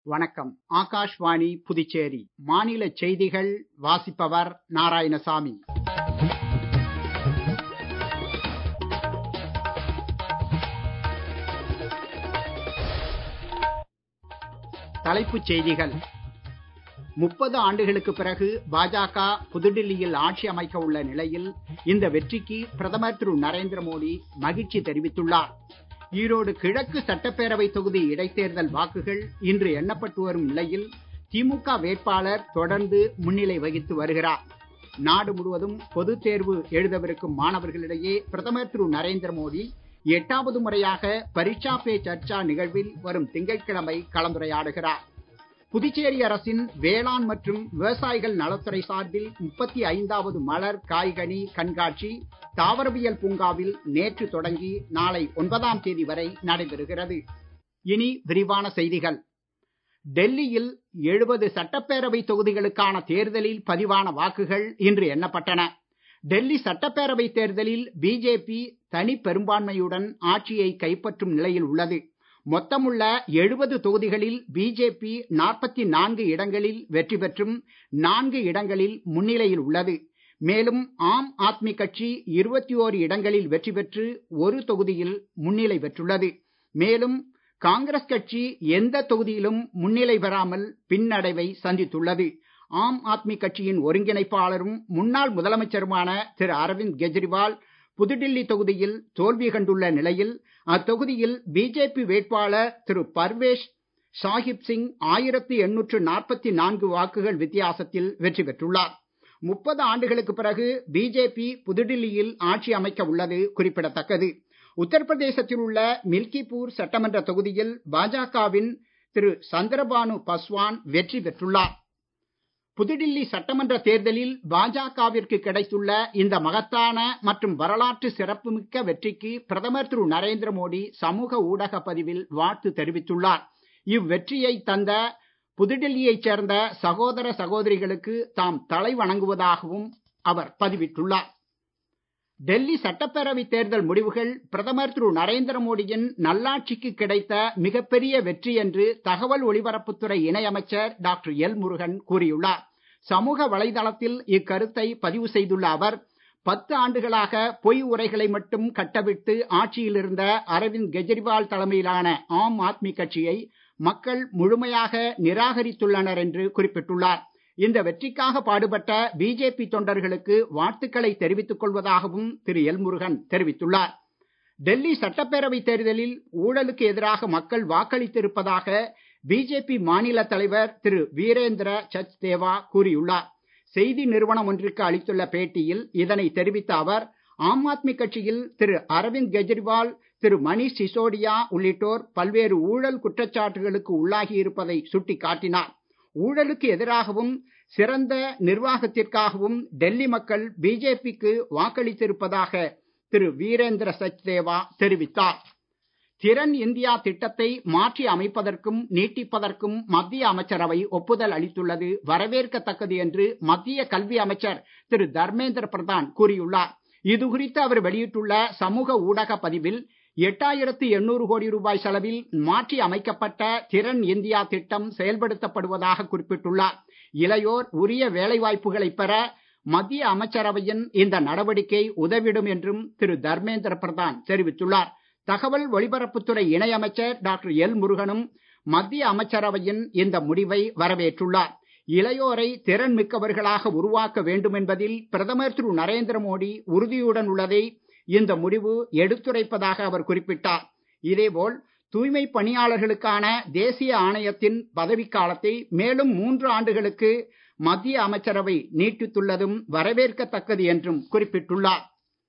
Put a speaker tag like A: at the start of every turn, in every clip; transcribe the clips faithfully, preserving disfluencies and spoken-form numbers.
A: வணக்கம். ஆகாஷ்வாணி புதுச்சேரி. மாநில செய்திகள் வாசிப்பவர் நாராயணசாமி. தலைப்புச் செய்திகள். முப்பது ஆண்டுகளுக்கு பிறகு பாஜக புதுடில்லியில் ஆட்சி அமைக்க உள்ள நிலையில் இந்த வெற்றிக்கு பிரதமர் திரு நரேந்திர மோடி மகிழ்ச்சி தெரிவித்துள்ளார். ஈரோடு கிழக்கு சட்டப்பேரவை தொகுதி இடைத்தேர்தல் வாக்குகள் இன்று எண்ணப்பட்டு வரும் நிலையில் திமுக வேட்பாளர் தொடர்ந்து முன்னிலை வகித்து வருகிறார். நாடு முழுவதும் பொதுத் தேர்வு எழுதவிருக்கும் மாணவர்களிடையே பிரதமர் திரு நரேந்திர மோடி எட்டாவது முறையாக பரீட்சா பே சர்ச்சா நிகழ்வில் வரும் திங்கட்கிழமை கலந்துரையாடுகிறார். புதுச்சேரி அரசின் வேளாண் மற்றும் விவசாயிகள் நலத்துறை சார்பில் முப்பத்தி ஐந்தாவது மலர் காய்கனி கண்காட்சி தாவரவியல் பூங்காவில் நேற்று தொடங்கி நாளை ஒன்பதாம் தேதி வரை நடைபெறுகிறது. இனி விரிவான செய்திகள். டெல்லியில் எழுபது சட்டப்பேரவை தொகுதிகளுக்கான தேர்தலில் பதிவான வாக்குகள் இன்று எண்ணப்பட்டன. டெல்லி சட்டப்பேரவை தேர்தலில் பிஜேபி தனி பெரும்பான்மையுடன் ஆட்சியை கைப்பற்றும் நிலையில் உள்ளது. மொத்தமுள்ள எழுபது தொகுதிகளில் பிஜேபி நாற்பத்தி நான்கு இடங்களில் வெற்றி பெற்றும் நான்கு இடங்களில் முன்னிலையில் உள்ளது. மேலும் ஆம் ஆத்மி கட்சி இருபத்தி ஓரு இடங்களில் வெற்றி பெற்று ஒரு தொகுதியில் முன்னிலை பெற்றுள்ளது. மேலும் காங்கிரஸ் கட்சி எந்த தொகுதியிலும் முன்னிலை பெறாமல் பின்னடைவை சந்தித்துள்ளது. ஆம் ஆத்மி கட்சியின் ஒருங்கிணைப்பாளரும் முன்னாள் முதலமைச்சருமான திரு அரவிந்த் கெஜ்ரிவால் புதுடில்லி தொகுதியில் தோல்வி கண்டுள்ள நிலையில் அத்தொகுதியில் பிஜேபி வேட்பாளர் திரு பர்வேஷ் சாஹிப் சிங் ஆயிரத்தி எண்ணூற்று நாற்பத்தி நான்கு வாக்குகள் வித்தியாசத்தில் வெற்றி பெற்றுள்ளார். முப்பது ஆண்டுகளுக்கு பிறகு பிஜேபி புதுடில்லியில் ஆட்சி அமைக்க உள்ளது குறிப்பிடத்தக்கது. உத்தரப்பிரதேசத்தில் உள்ள மில்கிபூர் சட்டமன்ற தொகுதியில் பாஜகவின் திரு சந்திரபானு பஸ்வான் வெற்றி பெற்றுள்ளார். புதுடில்லி சட்டமன்ற தேர்தலில் பாஜகவிற்கு கிடைத்துள்ள இந்த மகத்தான மற்றும் வரலாற்று சிறப்புமிக்க வெற்றிக்கு பிரதமர் திரு நரேந்திர மோடி சமூக ஊடக பதிவில் வாழ்த்து தெரிவித்துள்ளார். இவ்வெற்றியை தந்த புதுடில்லியைச் சேர்ந்த சகோதர சகோதரிகளுக்கு தாம் தலை வணங்குவதாகவும் அவர் பதிவிட்டுள்ளார். டெல்லி சட்டப்பேரவை தேர்தல் முடிவுகள் பிரதமர் திரு நரேந்திர மோடியின் நல்லாட்சிக்கு கிடைத்த மிகப்பெரிய வெற்றி என்று தகவல் ஒலிபரப்புத்துறை இணையமைச்சர் டாக்டர் எல் முருகன் கூறியுள்ளார். சமூக வலைதளத்தில் இக்கருத்தை பதிவு செய்துள்ள அவர், பத்து ஆண்டுகளாக பொய் உரைகளை மட்டும் கட்டவிட்டு ஆட்சியில் இருந்த அரவிந்த் கெஜ்ரிவால் தலைமையிலான ஆம் ஆத்மி கட்சியை மக்கள் முழுமையாக நிராகரித்துள்ளனர் என்று குறிப்பிட்டுள்ளார். இந்த வெற்றிக்காக பாடுபட்ட பிஜேபி தொண்டர்களுக்கு வாழ்த்துக்களை தெரிவித்துக் கொள்வதாகவும் திரு எல் முருகன் தெரிவித்துள்ளார். டெல்லி சட்டப்பேரவை தேர்தலில் ஊழலுக்கு எதிராக மக்கள் வாக்களித்திருப்பதாக பிஜேபி மாநில தலைவர் திரு வீரேந்திர சச்தேவா கூறியுள்ளார். செய்தி நிறுவனம் ஒன்றுக்கு அளித்துள்ள பேட்டியில் இதனை தெரிவித்த அவர், ஆம் ஆத்மி கட்சியில் திரு அரவிந்த் கெஜ்ரிவால், திரு மணீஷ் சிசோடியா உள்ளிட்டோர் பல்வேறு ஊழல் குற்றச்சாட்டுகளுக்கு உள்ளாகி இருப்பதை சுட்டிக்காட்டினார். ஊழலுக்கு எதிராகவும் சிறந்த நிர்வாகத்திற்காகவும் டெல்லி மக்கள் பிஜேபிக்கு வாக்களித்திருப்பதாக திரு வீரேந்திர சச்தேவா தெரிவித்தார். திறன் இந்தியா திட்டத்தை மாற்றி அமைப்பதற்கும் நீட்டிப்பதற்கும் மத்திய அமைச்சரவை ஒப்புதல் அளித்துள்ளது வரவேற்கத்தக்கது என்று மத்திய கல்வி அமைச்சர் திரு தர்மேந்திர பிரதான் கூறியுள்ளார். இது குறித்து அவர் வெளியிட்டுள்ள சமூக ஊடக பதிவில், எட்டாயிரத்து எண்ணூறு கோடி ரூபாய் செலவில் மாற்றி அமைக்கப்பட்ட திறன் இந்தியா திட்டம் செயல்படுத்தப்படுவதாக குறிப்பிட்டுள்ளார். இளையோர் உரிய வேலைவாய்ப்புகளை பெற மத்திய அமைச்சரவையின் இந்த நடவடிக்கை உதவிடும் என்றும் திரு தர்மேந்திர பிரதான் தெரிவித்துள்ளார். தகவல் ஒலிபரப்புத்துறை இணையமைச்சர் டாக்டர் எல் முருகனும் மத்திய அமைச்சரவையின் இந்த முடிவை வரவேற்றுள்ளார். இளையோரை திறன் மிக்கவர்களாக உருவாக்க வேண்டும் என்பதில் பிரதமர் திரு நரேந்திர மோடி உறுதியுடன் உள்ளதை இந்த முடிவு எடுத்துரைப்பதாக அவர் குறிப்பிட்டார். இதேபோல் தூய்மை பணியாளர்களுக்கான தேசிய ஆணையத்தின் பதவிக்காலத்தை மேலும் மூன்று ஆண்டுகளுக்கு மத்திய அமைச்சரவை நீட்டித்துள்ளதும் வரவேற்கத்தக்கது என்றும் குறிப்பிட்டுள்ளார்.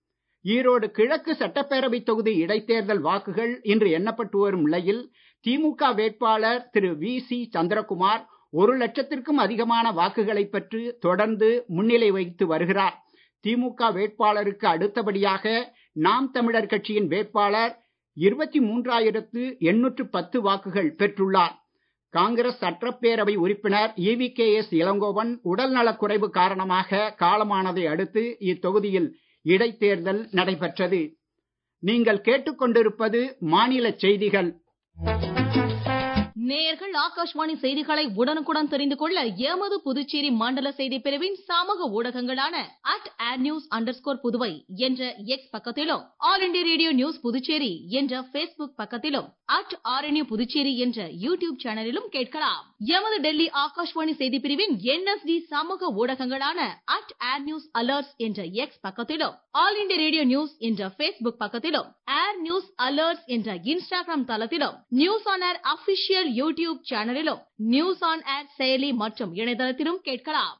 A: ஈரோடு கிழக்கு சட்டப்பேரவை தொகுதி இடைத்தேர்தல் வாக்குகள் இன்று எண்ணப்பட்டு வரும் நிலையில் திமுக வேட்பாளர் திரு வி சி சந்திரகுமார் ஒரு லட்சத்திற்கும் அதிகமான வாக்குகளை பெற்று தொடர்ந்து முன்னிலை வகித்து வருகிறார். திமுக வேட்பாளருக்கு அடுத்தபடியாக நாம் தமிழர் கட்சியின் வேட்பாளர் இருபத்தி மூன்றாயிரத்து எண்ணூற்று பத்து வாக்குகள் பெற்றுள்ளார். காங்கிரஸ் சட்டப்பேரவை உறுப்பினர் E V K S Elangovan உடல் நலக்குறைவு காரணமாக காலமானதை அடுத்து இத்தொகுதியில் இடைத்தேர்தல் நடைபெற்றது. நீங்கள் கேட்டுக்கொண்டிருப்பது மாநில செய்திகள்.
B: நேயர்கள் ஆகாஷ்வாணி செய்திகளை உடனுக்குடன் தெரிந்து கொள்ள எமது புதுச்சேரி மண்டல செய்தி பிரிவின் சமூக ஊடகங்களான at AIR news under score Puduvai என்ற எக்ஸ் பக்கத்திலும், All India Radio news Puducherry என்ற பேஸ்புக் பக்கத்திலும், அட் ஆர்என்யூ புதுச்சேரி என்ற யூடியூப் சேனலிலும் கேட்கலாம். எமது டெல்லி ஆகாஷ்வாணி செய்தி பிரிவின் என்எஸ்டி சமூக ஊடகங்களான அட் ஏர் நியூஸ் அலர்ட்ஸ் என்ற எக்ஸ் பக்கத்திலும், ஆல் இண்டியா ரேடியோ நியூஸ் என்ற பேஸ்புக் பக்கத்திலும், ஏர் நியூஸ் அலர்ட்ஸ் என்ற இன்ஸ்டாகிராம் தளத்திலும், news on AIR official YouTube சேனலிலும், நியூஸ் ஆன் ஏர் செயலி மற்றும் இணையதளத்திலும் கேட்கலாம்.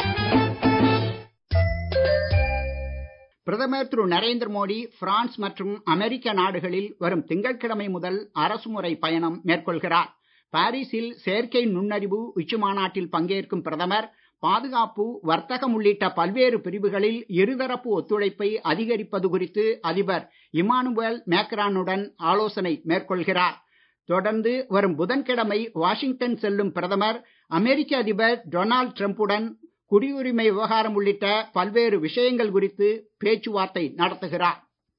A: பிரதமர் திரு நரேந்திர மோடி பிரான்ஸ் மற்றும் அமெரிக்க நாடுகளில் வரும் திங்கட்கிழமை முதல் அரசுமுறை பயணம் மேற்கொள்கிறார். பாரிஸில் செயற்கை நுண்ணறிவு உச்சி மாநாட்டில் பங்கேற்கும் பிரதமர் பாதுகாப்பு, வர்த்தகம் உள்ளிட்ட பல்வேறு பிரிவுகளில் இருதரப்பு ஒத்துழைப்பை அதிகரிப்பது குறித்து அதிபர் இமானுவேல் மேக்ரானுடன் ஆலோசனை மேற்கொள்கிறார். தொடர்ந்து வரும் புதன்கிழமை வாஷிங்டன் செல்லும் பிரதமர் அமெரிக்க அதிபர் டொனால்ட் டிரம்புடன் குடியுரிமை விவகாரம் உள்ளிட்ட பல்வேறு விஷயங்கள் குறித்து பேச்சுவார்த்தை நடத்துகிறார்.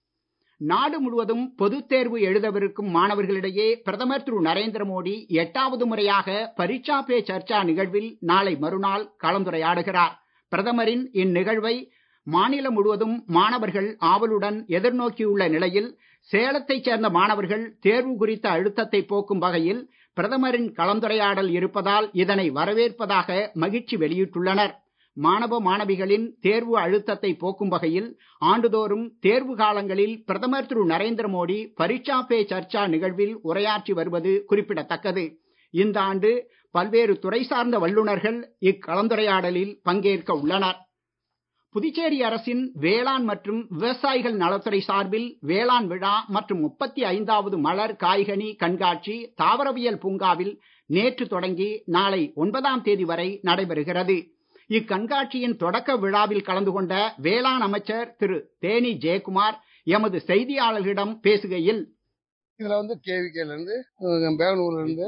A: நாடு முழுவதும் பொதுத் தேர்வு எழுதவிருக்கும் மாணவர்களிடையே பிரதமர் திரு நரேந்திர மோடி எட்டாவது முறையாக பரீட்சா பே சர்ச்சா நிகழ்வில் நாளை மறுநாள் கலந்துரையாடுகிறார். பிரதமரின் இந்நிகழ்வை மாநிலம் முழுவதும் மாணவர்கள் ஆவலுடன் எதிர்நோக்கியுள்ள நிலையில் சேலத்தைச் சேர்ந்த மாணவர்கள் தேர்வு குறித்த அழுத்தத்தை போக்கும் வகையில் பிரதமரின் கலந்துரையாடல் இருப்பதால் இதனை வரவேற்பதாக மகிழ்ச்சி வெளியிட்டுள்ளனர். மாணவ மாணவிகளின் தேர்வு அழுத்தத்தை போக்கும் வகையில் ஆண்டுதோறும் தேர்வு காலங்களில் பிரதமர் திரு நரேந்திர மோடி பரீட்சா பே சர்ச்சா நிகழ்வில் உரையாற்றி வருவது குறிப்பிடத்தக்கது. இந்த ஆண்டு பல்வேறு துறை சார்ந்த வல்லுநர்கள் இக்கலந்துரையாடலில் பங்கேற்க உள்ளனர். புதுச்சேரி அரசின் வேளாண் மற்றும் விவசாயிகள் நலத்துறை சார்பில் வேளாண் விழா மற்றும் முப்பத்தி ஐந்தாவது மலர் காய்கனி கண்காட்சி தாவரவியல் பூங்காவில் நேற்று தொடங்கி நாளை ஒன்பதாம் தேதி வரை நடைபெறுகிறது. இக்கண்காட்சியின் தொடக்க விழாவில் கலந்து கொண்ட வேளாண் அமைச்சர் திரு தேனி ஜெயக்குமார் எமது செய்தியாளர்களிடம் பேசுகையில்,
C: இதுல வந்து கேவிகேல இருந்து பெங்களூர்ல இருந்து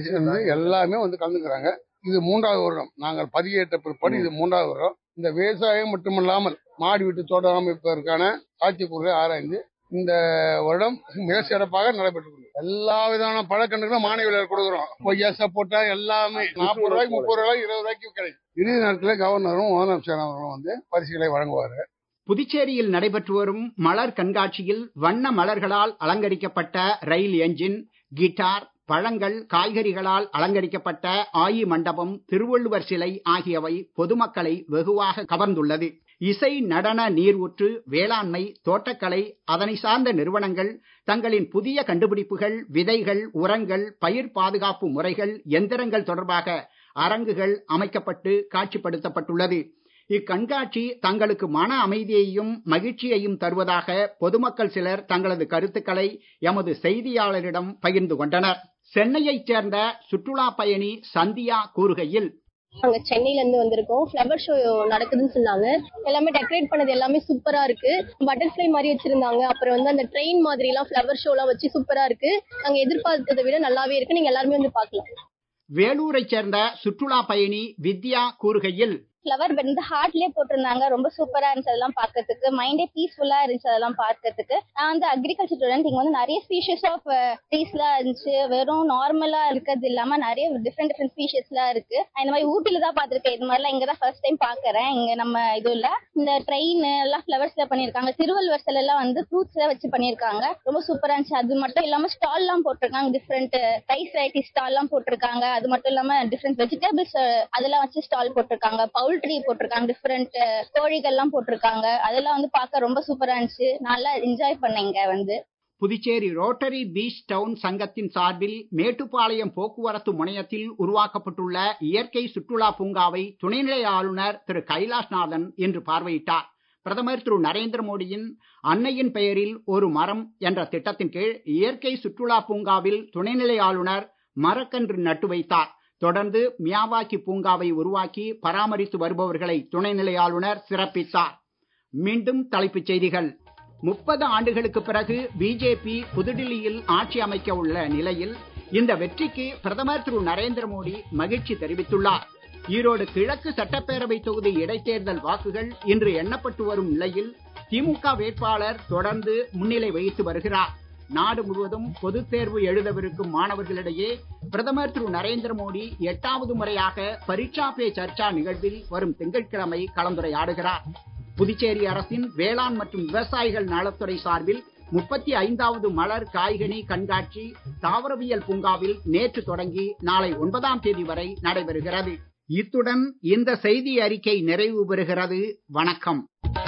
C: எல்லாமே வந்து கலந்துக்கிறாங்க. இது மூன்றாவது வருடம் நாங்கள் பதிவேற்ற பிற்பாடு இது மூன்றாவது வருடம். இந்த விவசாயம் மட்டுமல்லாமல் மாடி வீட்டு தோட்டம் அமைப்பதற்கான சாத்தியக்கூறுகளை ஆராய்ந்து இந்த வருடம் மிக சிறப்பாக நடைபெற்று எல்லா விதமான பழக்கண்டுகளும் மானிய கொடுக்குறோம். கொய்யா, சப்போட்டா எல்லாமே நாற்பது ரூபாய்க்கு முப்பது ரூபாய்க்கு இருபது ரூபாய்க்கு கிடைக்கும். இறுதி நாட்களில் கவர்னரும் முதலமைச்சர் அவர்களும் வந்து பரிசுகளை வழங்குவார்.
A: புதுச்சேரியில் நடைபெற்று வரும் மலர் கண்காட்சியில் வண்ண மலர்களால் அலங்கரிக்கப்பட்ட ரயில் என்ஜின், கிட்டார், பழங்கள், காய்கறிகளால் அலங்கரிக்கப்பட்ட ஆயி மண்டபம், திருவள்ளுவர் சிலை ஆகியவை பொதுமக்களை வெகுவாக கவர்ந்துள்ளது. இசை, நடன, நீரூற்று, வேளாண்மை, தோட்டக்கலை, அதனை சார்ந்த நிறுவனங்கள் தங்களின் புதிய கண்டுபிடிப்புகள், விதைகள், உரங்கள், பயிர் பாதுகாப்பு முறைகள், எந்திரங்கள் தொடர்பாக அரங்குகள் அமைக்கப்பட்டு காட்சிப்படுத்தப்பட்டுள்ளது. இக்கண்காட்சி தங்களுக்கு மன அமைதியையும் மகிழ்ச்சியையும் தருவதாக பொதுமக்கள் சிலர் தங்களது கருத்துக்களை எமது செய்தியாளரிடம் பகிர்ந்து கொண்டனர். சென்னையைச் சேர்ந்த சுற்றுலா பயணி சந்தியா கூறுகையில்,
D: நாங்க சென்னையில இருந்து வந்திருக்கோம். ஃபிளவர் ஷோ நடக்குதுன்னு சொன்னாங்க. எல்லாமே டெக்கரேட் பண்ணது எல்லாமே சூப்பரா இருக்கு. பட்டர்ஃபிளை மாதிரி வச்சிருந்தாங்க. அப்புறம் வந்து அந்த ட்ரெயின் மாதிரி எல்லாம் ஃபிளவர் ஷோ எல்லாம் வச்சு சூப்பரா இருக்கு. நாங்க எதிர்பார்த்ததை விட நல்லாவே இருக்கு. நீங்க எல்லாருமே வந்து பாக்கலாம்.
A: வேலூரைச் சேர்ந்த சுற்றுலா பயணி வித்யா கூறுகையில்,
D: ஃபிளவர் பெட் வந்து ஹார்ட்லயே போட்டிருந்தாங்க. ரொம்ப சூப்பரா இருந்துச்சு அதெல்லாம் பாக்கிறதுக்கு. மைண்டே பீஸ்ஃபுல்லா இருந்துச்சு அதெல்லாம் பாக்கிறதுக்கு. நான் வந்து அக்ரிகல்ச்சர் ஸ்டூடெண்ட். இங்க வந்து நிறைய ஸ்பீஷிஸ் ஆஃப் ட்ரீஸ் எல்லாம் இருந்துச்சு. வெறும் நார்மலா இருக்கிறது இல்லாம நிறைய டிஃப்ரெண்ட் டிஃப்ரெண்ட் ஸ்பீஷிஸ் எல்லாம் இருக்கு. இந்த மாதிரி ஊட்டில தான் பாத்திருக்கேன். இது மாதிரிலாம் இங்கதான் ஃபர்ஸ்ட் டைம் பாக்குறேன். இங்க நம்ம இது இல்ல. இந்த ட்ரெயின் எல்லாம் ஃபிளவர்ஸ்ல பண்ணிருக்காங்க. திருவள்ளுவர் சிலை எல்லாம் வந்து ஃப்ரூட்ஸ்ல வச்சு பண்ணிருக்காங்க. ரொம்ப சூப்பரா இருந்துச்சு. அது மட்டும் இல்லாம ஸ்டால் எல்லாம் போட்டிருக்காங்க. டிஃப்ரெண்ட் ரைஸ் வெரைட்டி ஸ்டால் எல்லாம் போட்டிருக்காங்க. அது மட்டும் இல்லாம டிஃப்ரெண்ட் வெஜிடபிள்ஸ் அதெல்லாம் வச்சு ஸ்டால் போட்டிருக்காங்க. பவுல்ட்ரி போட்டிருக்காங்க. டிஃபரெண்ட் கோழிகள் எல்லாம் போட்டிருக்காங்க. அதெல்லாம் வந்து பார்க்க ரொம்ப சூப்பரா இருந்துச்சு. நல்லா என்ஜாய் பண்ணீங்க. வந்து
A: புதுச்சேரி ரோட்டரி பீச் டவுன் சங்கத்தின் சார்பில் மேட்டுப்பாளையம் போக்குவரத்து முனையத்தில் உருவாக்கப்பட்டுள்ள இயற்கை சுற்றுலா பூங்காவை துணைநிலை ஆளுநர் திரு கைலாஷ்நாதன் இன்று பார்வையிட்டார். பிரதமர் திரு நரேந்திர மோடியின் அன்னையின் பெயரில் ஒரு மரம் என்ற திட்டத்தின் கீழ் இயற்கை சுற்றுலா பூங்காவில் துணைநிலை ஆளுநர் மரக்கன்று நட்டு வைத்தார். தொடர்ந்து மியாவாக்கி பூங்காவை உருவாக்கி பராமரித்து வருபவர்களை துணைநிலை ஆளுநர் சிறப்பித்தார். மீண்டும் தலைப்புச் செய்திகள். முப்பது ஆண்டுகளுக்கு பிறகு பிஜேபி புதுடில்லியில் ஆட்சி அமைக்க உள்ள நிலையில் இந்த வெற்றிக்கு பிரதமர் திரு நரேந்திர மோடி மகிழ்ச்சி தெரிவித்துள்ளார். ஈரோடு கிழக்கு சட்டப்பேரவை தொகுதி இடைத்தேர்தல் வாக்குகள் இன்று எண்ணப்பட்டு வரும் நிலையில் திமுக வேட்பாளர் தொடர்ந்து முன்னிலை வகித்து வருகிறார். நாடு முழுவதும் பொதுத் தேர்வு எழுதவிருக்கும் மாணவர்களிடையே பிரதமர் திரு நரேந்திர மோடி எட்டாவது முறையாக பரீட்சா பே சர்ச்சா நிகழ்வில் வரும் திங்கட்கிழமை கலந்துரையாடுகிறார். புதுச்சேரி அரசின் வேளாண் மற்றும் விவசாயிகள் நலத்துறை சார்பில் முப்பத்தி ஐந்தாவது மலர் காய்கனி கண்காட்சி தாவரவியல் பூங்காவில் நேற்று தொடங்கி நாளை ஒன்பதாம் தேதி வரை நடைபெறுகிறது. இத்துடன் இந்த செய்தி அறிக்கை நிறைவு பெறுகிறது. வணக்கம்.